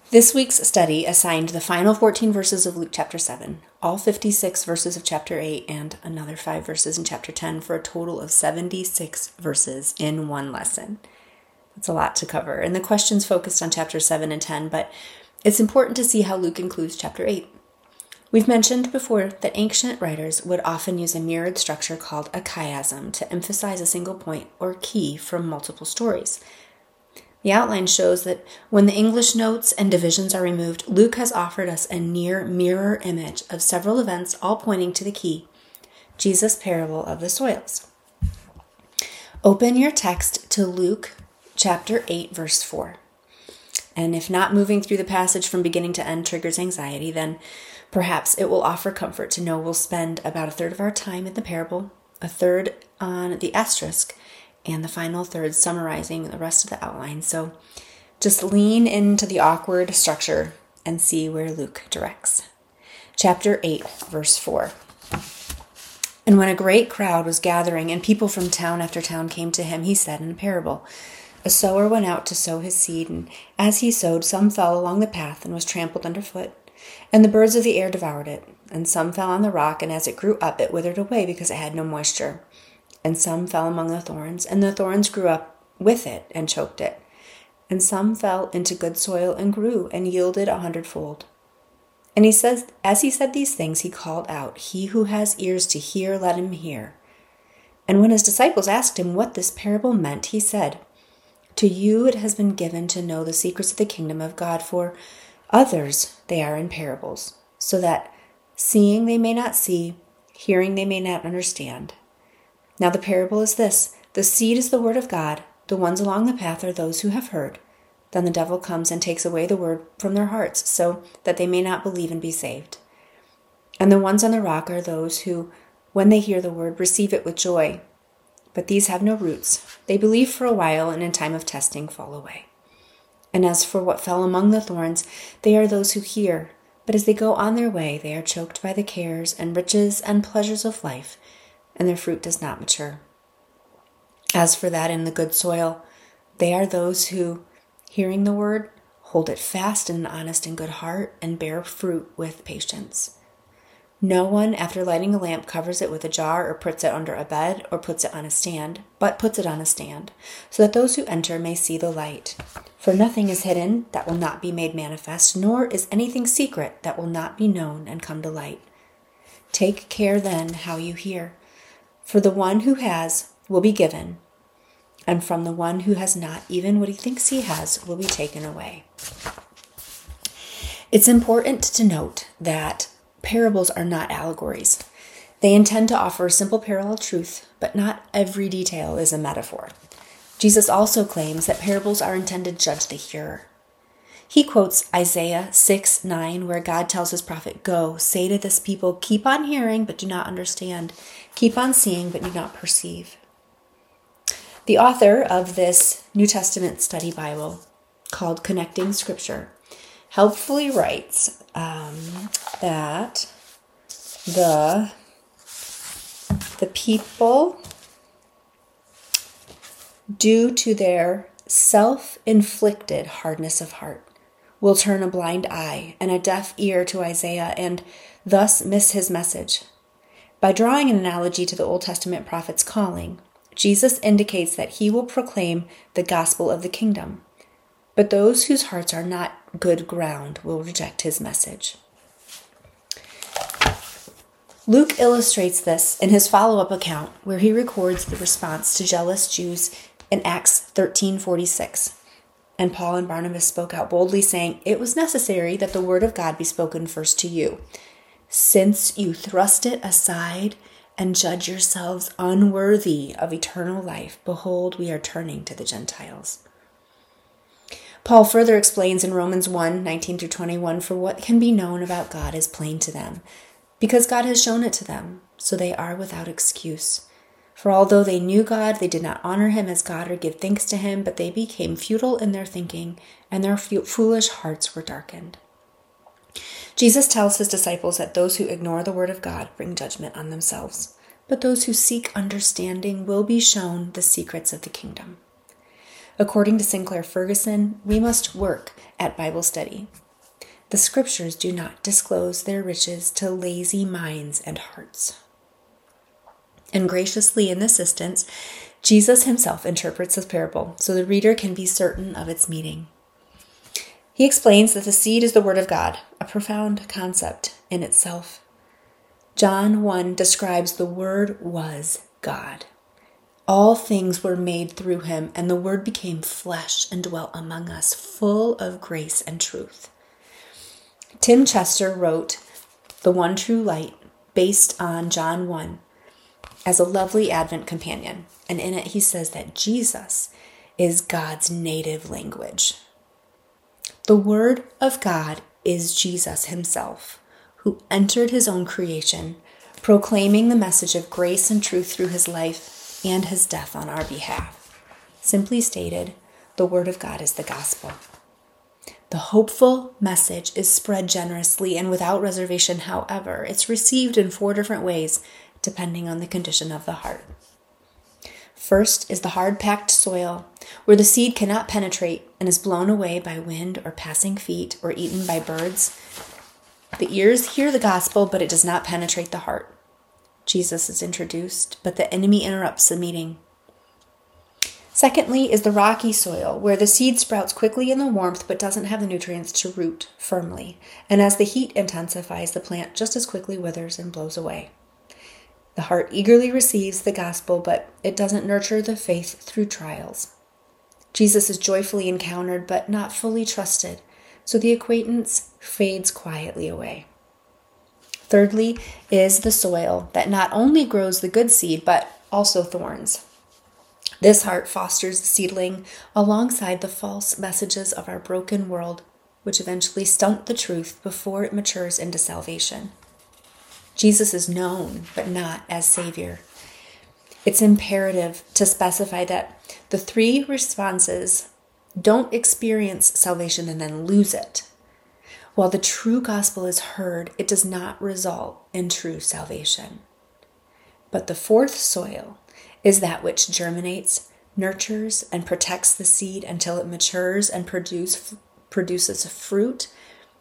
This week's study assigned the final 14 verses of Luke chapter 7, all 56 verses of chapter 8, and another 5 verses in chapter 10 for a total of 76 verses in one lesson. That's a lot to cover, and the questions focused on chapter 7 and 10, but it's important to see how Luke includes chapter 8. We've mentioned before that ancient writers would often use a mirrored structure called a chiasm to emphasize a single point or key from multiple stories. The outline shows that when the English notes and divisions are removed, Luke has offered us a near mirror image of several events all pointing to the key, Jesus' parable of the soils. Open your text to Luke chapter 8, verse 4. And if not moving through the passage from beginning to end triggers anxiety, then perhaps it will offer comfort to know we'll spend about a third of our time in the parable, a third on the asterisk, and the final third summarizing the rest of the outline. So just lean into the awkward structure and see where Luke directs. Chapter 8, verse 4. And when a great crowd was gathering and people from town after town came to him, he said in a parable, a sower went out to sow his seed, and as he sowed, some fell along the path and was trampled underfoot, and the birds of the air devoured it. And some fell on the rock, and as it grew up, it withered away because it had no moisture. And some fell among the thorns, and the thorns grew up with it and choked it. And some fell into good soil and grew and yielded 100-fold. And he says, as he said these things, he called out, he who has ears to hear, let him hear. And when his disciples asked him what this parable meant, he said, to you it has been given to know the secrets of the kingdom of God, for others they are in parables, so that seeing they may not see, hearing they may not understand. Now the parable is this, the seed is the word of God, the ones along the path are those who have heard. Then the devil comes and takes away the word from their hearts, so that they may not believe and be saved. And the ones on the rock are those who, when they hear the word, receive it with joy. But these have no roots. They believe for a while, and in time of testing fall away. And as for what fell among the thorns, they are those who hear, but as they go on their way, they are choked by the cares and riches and pleasures of life, and their fruit does not mature. As for that in the good soil, they are those who, hearing the word, hold it fast in an honest and good heart, and bear fruit with patience. No one, after lighting a lamp, covers it with a jar or puts it under a bed or puts it on a stand, but puts it on a stand, so that those who enter may see the light. For nothing is hidden that will not be made manifest, nor is anything secret that will not be known and come to light. Take care then how you hear. For the one who has will be given, and from the one who has not, even what he thinks he has will be taken away. It's important to note that parables are not allegories. They intend to offer a simple parallel truth, but not every detail is a metaphor. Jesus also claims that parables are intended to judge the hearer. He quotes Isaiah 6:9, where God tells his prophet, go, say to this people, keep on hearing, but do not understand. Keep on seeing, but do not perceive. The author of this New Testament study Bible, called Connecting Scripture, helpfully writes that the people, due to their self-inflicted hardness of heart, will turn a blind eye and a deaf ear to Isaiah and thus miss his message. By drawing an analogy to the Old Testament prophet's calling, Jesus indicates that he will proclaim the gospel of the kingdom, but those whose hearts are not good ground will reject his message. Luke illustrates this in his follow-up account, where he records the response to jealous Jews in Acts 13:46. And Paul and Barnabas spoke out boldly, saying, it was necessary that the word of God be spoken first to you. Since you thrust it aside and judge yourselves unworthy of eternal life, behold, we are turning to the Gentiles. Paul further explains in Romans 1:19-21, for what can be known about God is plain to them, because God has shown it to them, so they are without excuse. For although they knew God, they did not honor him as God or give thanks to him, but they became futile in their thinking, and their foolish hearts were darkened. Jesus tells his disciples that those who ignore the word of God bring judgment on themselves, but those who seek understanding will be shown the secrets of the kingdom. According to Sinclair Ferguson, we must work at Bible study. The scriptures do not disclose their riches to lazy minds and hearts. And graciously, in this instance, Jesus himself interprets this parable so the reader can be certain of its meaning. He explains that the seed is the word of God, a profound concept in itself. John 1 describes the word was God. All things were made through him, and the word became flesh and dwelt among us, full of grace and truth. Tim Chester wrote The One True Light, based on John 1, as a lovely Advent companion. And in it he says that Jesus is God's native language. The Word of God is Jesus himself, who entered his own creation, proclaiming the message of grace and truth through his life and his death on our behalf. Simply stated, the Word of God is the gospel. The hopeful message is spread generously and without reservation. However, it's received in 4 different ways, depending on the condition of the heart. First is the hard-packed soil, where the seed cannot penetrate and is blown away by wind or passing feet or eaten by birds. The ears hear the gospel, but it does not penetrate the heart. Jesus is introduced, but the enemy interrupts the meeting. Secondly is the rocky soil, where the seed sprouts quickly in the warmth but doesn't have the nutrients to root firmly. And as the heat intensifies, the plant just as quickly withers and blows away. The heart eagerly receives the gospel, but it doesn't nurture the faith through trials. Jesus is joyfully encountered, but not fully trusted, so the acquaintance fades quietly away. Thirdly is the soil that not only grows the good seed, but also thorns. This heart fosters the seedling alongside the false messages of our broken world, which eventually stunt the truth before it matures into salvation. Jesus is known, but not as Savior. It's imperative to specify that the 3 responses don't experience salvation and then lose it. While the true gospel is heard, it does not result in true salvation. But the 4th soil is that which germinates, nurtures, and protects the seed until it matures and produces fruit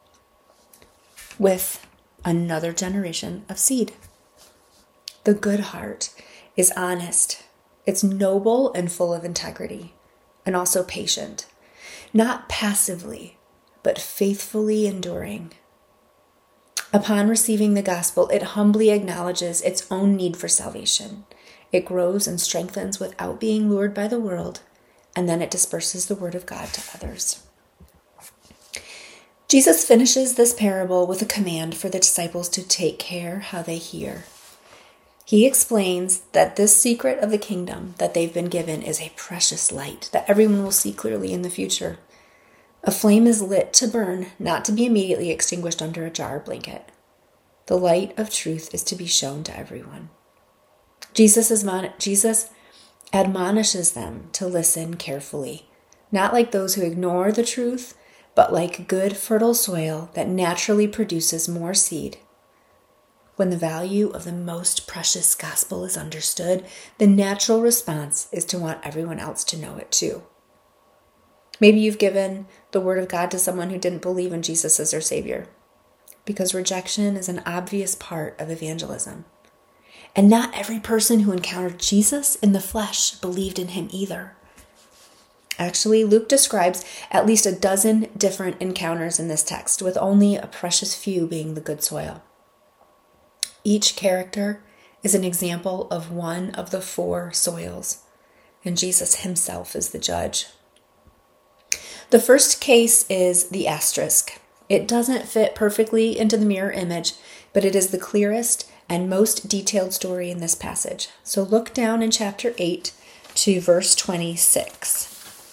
with another generation of seed. The good heart is honest. It's noble and full of integrity, and also patient, not passively, but faithfully enduring. Upon receiving the gospel, it humbly acknowledges its own need for salvation. It grows and strengthens without being lured by the world, and then it disperses the word of God to others. Jesus finishes this parable with a command for the disciples to take care how they hear. He explains that this secret of the kingdom that they've been given is a precious light that everyone will see clearly in the future. A flame is lit to burn, not to be immediately extinguished under a jar or blanket. The light of truth is to be shown to everyone. Jesus admonishes them to listen carefully, not like those who ignore the truth, but like good fertile soil that naturally produces more seed. When the value of the most precious gospel is understood, the natural response is to want everyone else to know it too. Maybe you've given the word of God to someone who didn't believe in Jesus as their Savior, because rejection is an obvious part of evangelism. And not every person who encountered Jesus in the flesh believed in him either. Actually, Luke describes at least a dozen different encounters in this text, with only a precious few being the good soil. Each character is an example of one of the 4 soils, and Jesus himself is the judge. The first case is the asterisk. It doesn't fit perfectly into the mirror image, but it is the clearest and most detailed story in this passage. So look down in chapter 8 to verse 26.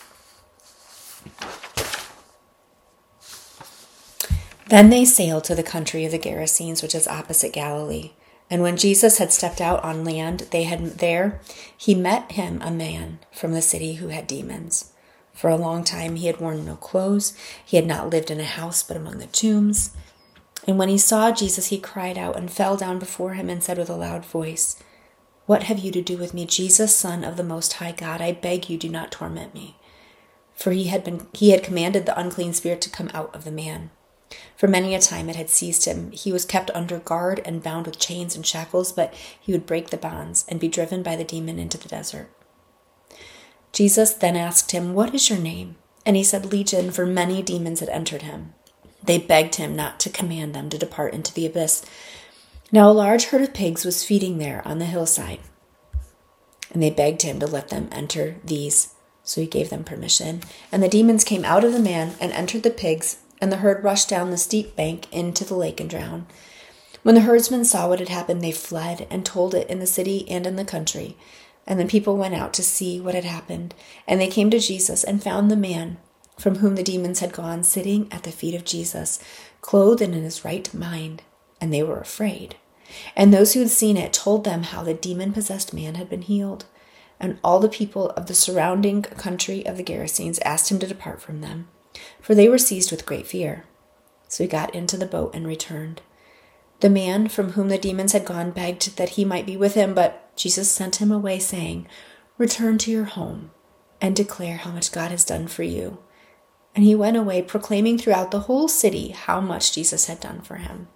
Then they sailed to the country of the Gerasenes, which is opposite Galilee. And when Jesus had stepped out on land, he met him a man from the city who had demons. For a long time he had worn no clothes. He had not lived in a house but among the tombs. And when he saw Jesus, he cried out and fell down before him and said with a loud voice, "What have you to do with me, Jesus, Son of the Most High God? I beg you, do not torment me." for he had commanded the unclean spirit to come out of the man. For many a time it had seized him. He was kept under guard and bound with chains and shackles, but he would break the bonds and be driven by the demon into the desert. Jesus then asked him, "What is your name?" And he said, "Legion," for many demons had entered him. They begged him not to command them to depart into the abyss. Now a large herd of pigs was feeding there on the hillside, and they begged him to let them enter these. So he gave them permission. And the demons came out of the man and entered the pigs, and the herd rushed down the steep bank into the lake and drowned. When the herdsmen saw what had happened, they fled and told it in the city and in the country. And the people went out to see what had happened. And they came to Jesus and found the man from whom the demons had gone sitting at the feet of Jesus, clothed and in his right mind. And they were afraid. And those who had seen it told them how the demon-possessed man had been healed. And all the people of the surrounding country of the Gerasenes asked him to depart from them, for they were seized with great fear. So he got into the boat and returned. The man from whom the demons had gone begged that he might be with him, but Jesus sent him away, saying, "Return to your home and declare how much God has done for you." And he went away, proclaiming throughout the whole city how much Jesus had done for him.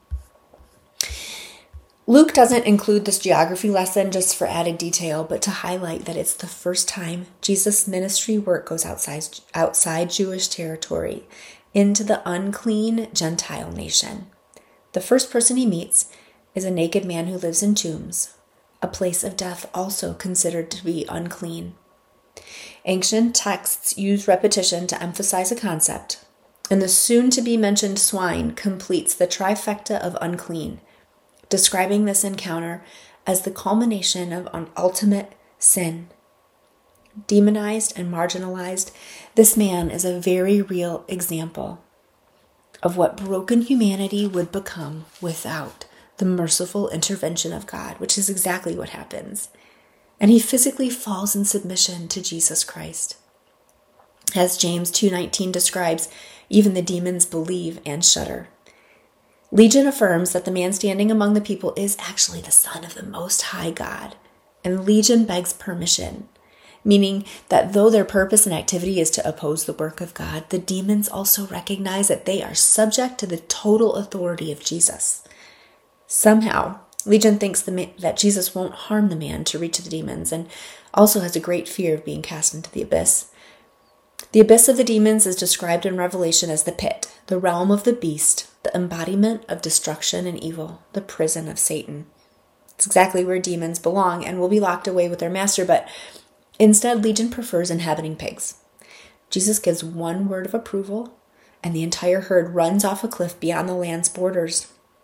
Luke doesn't include this geography lesson just for added detail, but to highlight that it's the first time Jesus' ministry work goes outside Jewish territory into the unclean Gentile nation. The first person he meets is a naked man who lives in tombs, a place of death also considered to be unclean. Ancient texts use repetition to emphasize a concept, and the soon-to-be-mentioned swine completes the trifecta of unclean, describing this encounter as the culmination of ultimate sin. Demonized and marginalized, this man is a very real example of what broken humanity would become without the merciful intervention of God, which is exactly what happens. And he physically falls in submission to Jesus Christ. As James 2:19 describes, even the demons believe and shudder. Legion affirms that the man standing among the people is actually the Son of the Most High God, and Legion begs permission, meaning that though their purpose and activity is to oppose the work of God, the demons also recognize that they are subject to the total authority of Jesus. Somehow, Legion thinks that Jesus won't harm the man to reach the demons, and also has a great fear of being cast into the abyss. The abyss of the demons is described in Revelation as the pit, the realm of the beast, the embodiment of destruction and evil, the prison of Satan. It's exactly where demons belong and will be locked away with their master, but instead Legion prefers inhabiting pigs. Jesus gives one word of approval, and the entire herd runs off a cliff beyond the land's borders.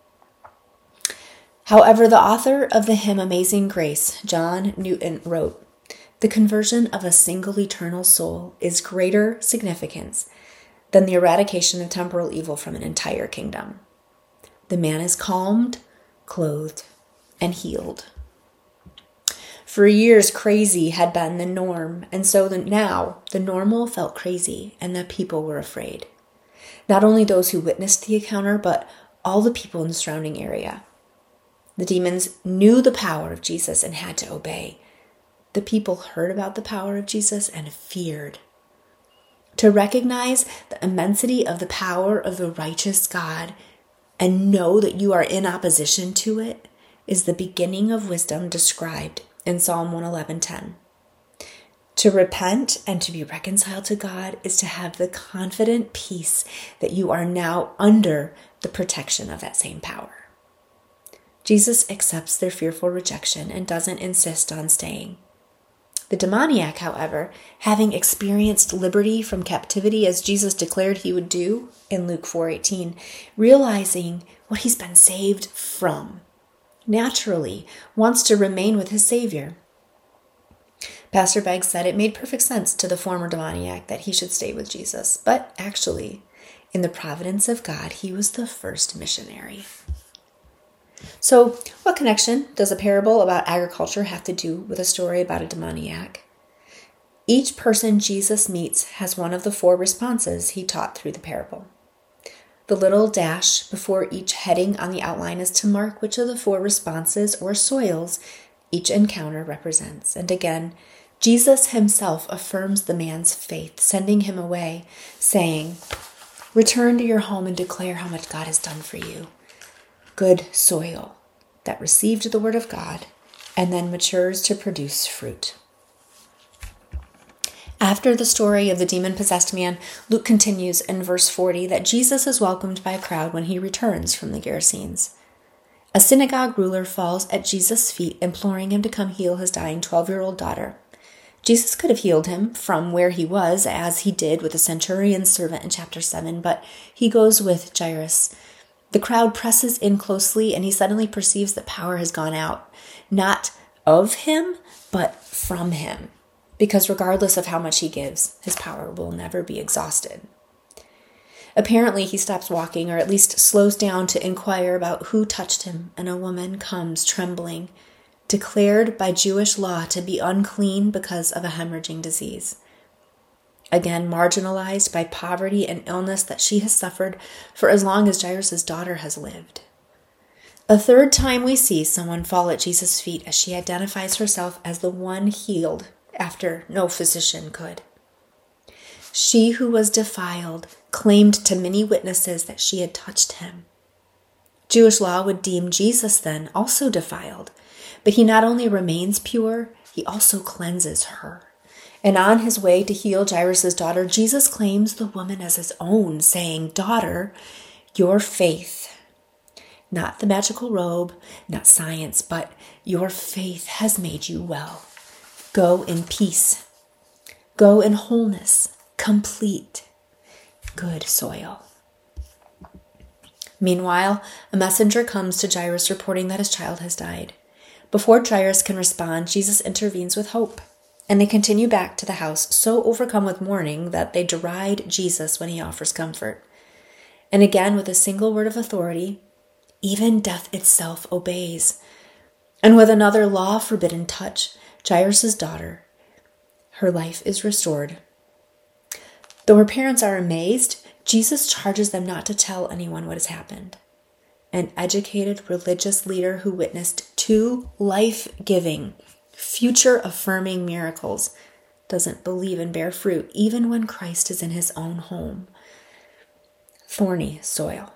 However, the author of the hymn Amazing Grace, John Newton, wrote, "The conversion of a single eternal soul is greater significance than the eradication of temporal evil from an entire kingdom. The man is calmed, clothed, and healed." For years, crazy had been the norm, and so now the normal felt crazy, and the people were afraid. Not only those who witnessed the encounter, but all the people in the surrounding area. The demons knew the power of Jesus and had to obey. The people heard about the power of Jesus and feared. To recognize the immensity of the power of the righteous God and know that you are in opposition to it is the beginning of wisdom described in Psalm 111:10. To repent and to be reconciled to God is to have the confident peace that you are now under the protection of that same power. Jesus accepts their fearful rejection and doesn't insist on staying. The demoniac, however, having experienced liberty from captivity as Jesus declared he would do in Luke 4:18, realizing what he's been saved from, naturally wants to remain with his Savior. Pastor Beggs said it made perfect sense to the former demoniac that he should stay with Jesus, but actually, in the providence of God, he was the first missionary. So, what connection does a parable about agriculture have to do with a story about a demoniac? Each person Jesus meets has one of the 4 responses he taught through the parable. The little dash before each heading on the outline is to mark which of the 4 responses or soils each encounter represents. And again, Jesus himself affirms the man's faith, sending him away, saying, "Return to your home and declare how much God has done for you." Good soil that received the word of God and then matures to produce fruit. After the story of the demon-possessed man, Luke continues in verse 40 that Jesus is welcomed by a crowd when he returns from the Gerasenes. A synagogue ruler falls at Jesus' feet, imploring him to come heal his dying 12-year-old daughter. Jesus could have healed him from where he was, as he did with the centurion's servant in chapter 7, but he goes with Jairus. The crowd presses in closely, and he suddenly perceives that power has gone out, not of him, but from him. Because regardless of how much he gives, his power will never be exhausted. Apparently, he stops walking, or at least slows down to inquire about who touched him, and a woman comes trembling, declared by Jewish law to be unclean because of a hemorrhaging disease. Again, marginalized by poverty and illness that she has suffered for as long as Jairus' daughter has lived. A third time we see someone fall at Jesus' feet as she identifies herself as the one healed after no physician could. She who was defiled claimed to many witnesses that she had touched him. Jewish law would deem Jesus then also defiled, but he not only remains pure, he also cleanses her. And on his way to heal Jairus' daughter, Jesus claims the woman as his own, saying, "Daughter, your faith," not the magical robe, not science, but your faith has made you well. Go in peace. Go in wholeness, complete, good soil. Meanwhile, a messenger comes to Jairus reporting that his child has died. Before Jairus can respond, Jesus intervenes with hope, and they continue back to the house, so overcome with mourning that they deride Jesus when he offers comfort. And again, with a single word of authority, even death itself obeys. And with another law-forbidden touch, Jairus' daughter, her life is restored. Though her parents are amazed, Jesus charges them not to tell anyone what has happened. An educated religious leader who witnessed 2 life-giving, future-affirming miracles doesn't believe and bear fruit, even when Christ is in his own home. Thorny soil.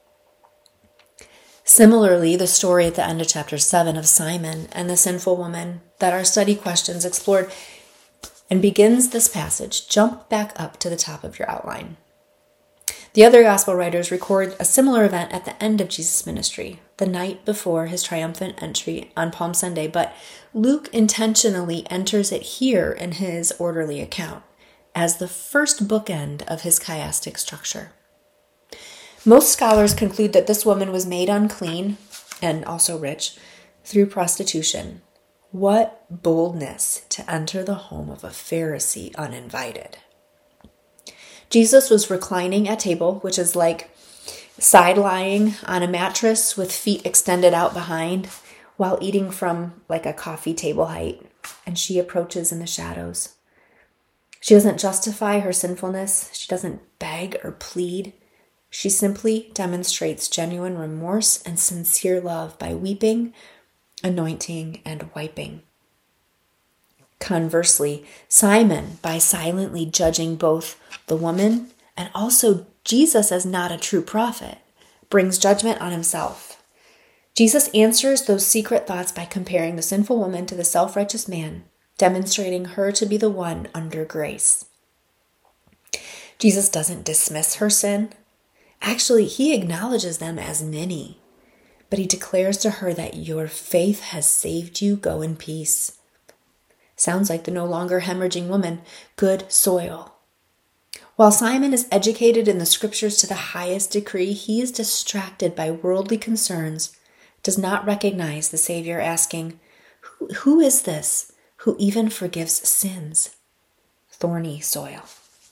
Similarly, the story at the end of chapter 7 of Simon and the sinful woman that our study questions explored and begins this passage. Jump back up to the top of your outline. The other gospel writers record a similar event at the end of Jesus' ministry, the night before his triumphant entry on Palm Sunday, but Luke intentionally enters it here in his orderly account as the first bookend of his chiastic structure. Most scholars conclude that this woman was made unclean, and also rich, through prostitution. What boldness to enter the home of a Pharisee uninvited. Jesus was reclining at table, which is like side-lying on a mattress with feet extended out behind, while eating from like a coffee table height, and she approaches in the shadows. She doesn't justify her sinfulness. She doesn't beg or plead. She simply demonstrates genuine remorse and sincere love by weeping, anointing, and wiping. Conversely, Simon, by silently judging both the woman and also Jesus as not a true prophet, brings judgment on himself. Jesus answers those secret thoughts by comparing the sinful woman to the self-righteous man, demonstrating her to be the one under grace. Jesus doesn't dismiss her sin. Actually, he acknowledges them as many, but he declares to her that your faith has saved you. Go in peace. Sounds like the no longer hemorrhaging woman, good soil. While Simon is educated in the scriptures to the highest degree, he is distracted by worldly concerns, does not recognize the Savior, asking, who is this who even forgives sins? Thorny soil.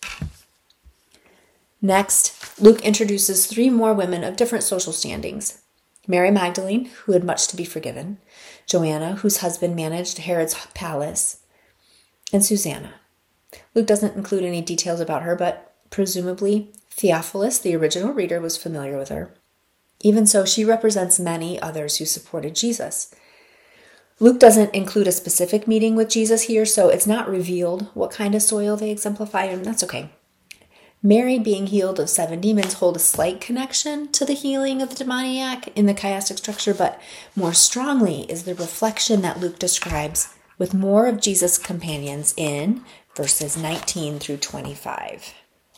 Next, Luke introduces 3 more women of different social standings. Mary Magdalene, who had much to be forgiven, Joanna, whose husband managed Herod's palace, and Susanna. Luke doesn't include any details about her, but presumably Theophilus, the original reader, was familiar with her. Even so, she represents many others who supported Jesus. Luke doesn't include a specific meeting with Jesus here, so it's not revealed what kind of soil they exemplify, and that's okay. Mary being healed of 7 demons hold a slight connection to the healing of the demoniac in the chiastic structure, but more strongly is the reflection that Luke describes with more of Jesus' companions in verses 19 through 25.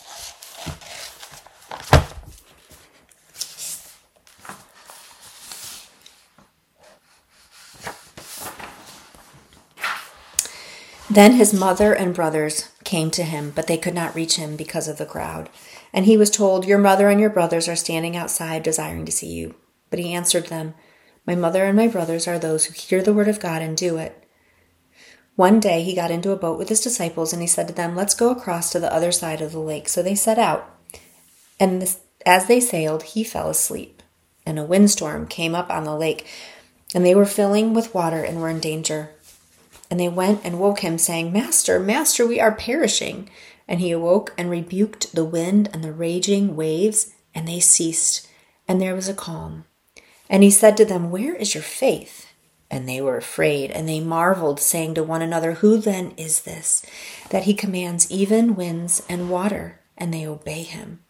Then his mother and brothers came to him, but they could not reach him because of the crowd. And he was told, "Your mother and your brothers are standing outside desiring to see you." But he answered them, "My mother and my brothers are those who hear the word of God and do it." One day he got into a boat with his disciples, and he said to them, "Let's go across to the other side of the lake." So they set out. And as they sailed, he fell asleep. And a windstorm came up on the lake, and they were filling with water and were in danger. And they went and woke him, saying, "Master, Master, we are perishing." And he awoke and rebuked the wind and the raging waves, and they ceased, and there was a calm. And he said to them, "Where is your faith?" And they were afraid, and they marveled, saying to one another, "Who then is this, that he commands even winds and water, and they obey him?"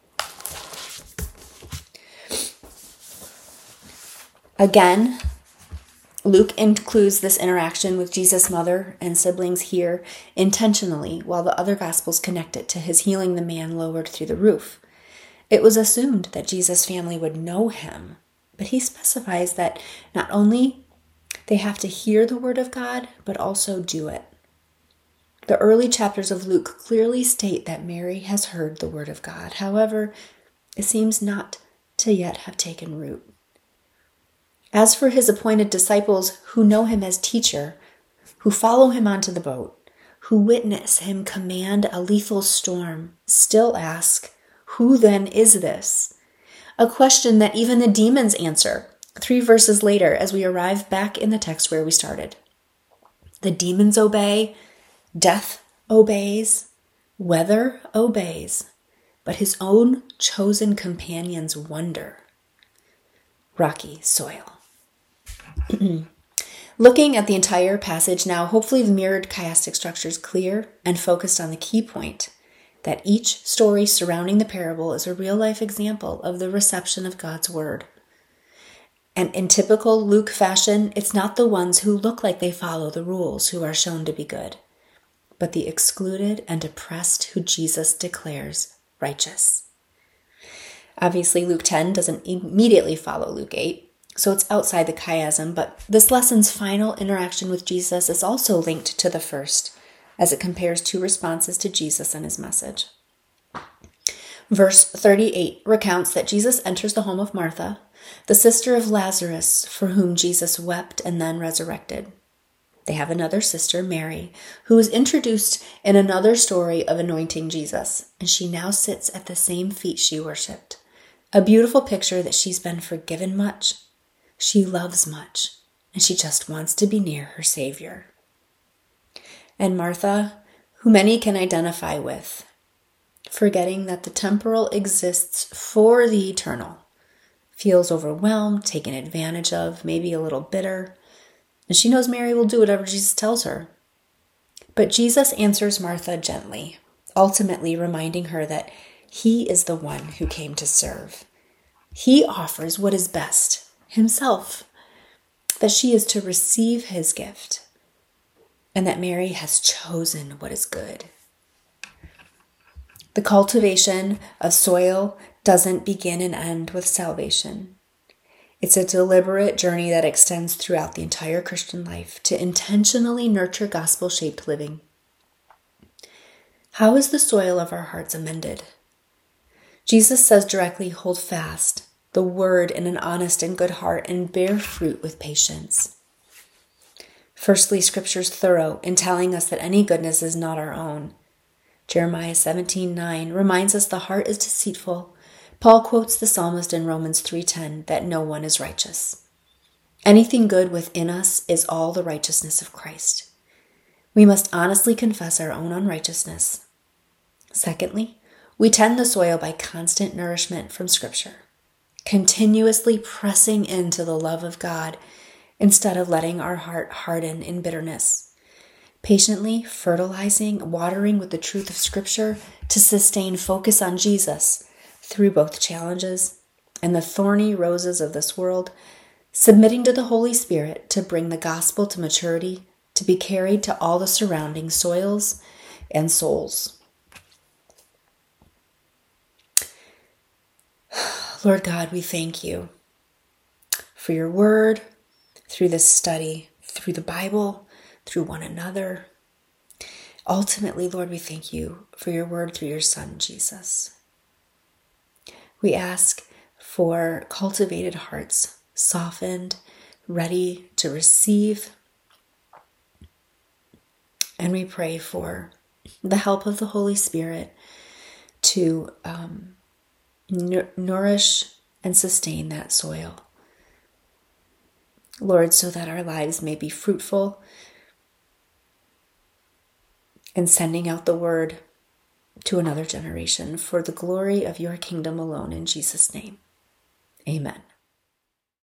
Again, Luke includes this interaction with Jesus' mother and siblings here intentionally, while the other Gospels connect it to his healing the man lowered through the roof. It was assumed that Jesus' family would know him, but he specifies that not only they have to hear the word of God, but also do it. The early chapters of Luke clearly state that Mary has heard the word of God. However, it seems not to yet have taken root. As for his appointed disciples who know him as teacher, who follow him onto the boat, who witness him command a lethal storm, still ask, "Who then is this?" A question that even the demons answer 3 verses later as we arrive back in the text where we started. The demons obey, death obeys, weather obeys, but his own chosen companions wonder. Rocky soil. Looking at the entire passage now, hopefully the mirrored chiastic structure is clear and focused on the key point that each story surrounding the parable is a real-life example of the reception of God's word. And in typical Luke fashion, it's not the ones who look like they follow the rules who are shown to be good, but the excluded and oppressed who Jesus declares righteous. Obviously, Luke 10 doesn't immediately follow Luke 8, so it's outside the chiasm, but this lesson's final interaction with Jesus is also linked to the first, as it compares 2 responses to Jesus and his message. Verse 38 recounts that Jesus enters the home of Martha, the sister of Lazarus, for whom Jesus wept and then resurrected. They have another sister, Mary, who is introduced in another story of anointing Jesus, and she now sits at the same feet she worshipped. A beautiful picture that she's been forgiven much, she loves much, and she just wants to be near her Savior. And Martha, who many can identify with, forgetting that the temporal exists for the eternal, feels overwhelmed, taken advantage of, maybe a little bitter, and she knows Mary will do whatever Jesus tells her. But Jesus answers Martha gently, ultimately reminding her that he is the one who came to serve. He offers what is best, himself, that she is to receive his gift, and that Mary has chosen what is good. The cultivation of soil doesn't begin and end with salvation. It's a deliberate journey that extends throughout the entire Christian life to intentionally nurture gospel-shaped living. How is the soil of our hearts amended? Jesus says directly, hold fast the word in an honest and good heart and bear fruit with patience. Firstly, Scripture's thorough in telling us that any goodness is not our own. Jeremiah 17:9 reminds us the heart is deceitful. Paul quotes the psalmist in Romans 3:10 that no one is righteous. Anything good within us is all the righteousness of Christ. We must honestly confess our own unrighteousness. Secondly, we tend the soil by constant nourishment from Scripture, continuously pressing into the love of God instead of letting our heart harden in bitterness. Patiently fertilizing, watering with the truth of Scripture to sustain focus on Jesus through both challenges and the thorny roses of this world, submitting to the Holy Spirit to bring the gospel to maturity, to be carried to all the surrounding soils and souls. Lord God, we thank you for your word, through this study, through the Bible, through one another. Ultimately, Lord, we thank you for your word through your Son, Jesus. We ask for cultivated hearts, softened, ready to receive. And we pray for the help of the Holy Spirit to nourish and sustain that soil. Lord, so that our lives may be fruitful in sending out the word to another generation for the glory of your kingdom alone, in Jesus' name. Amen.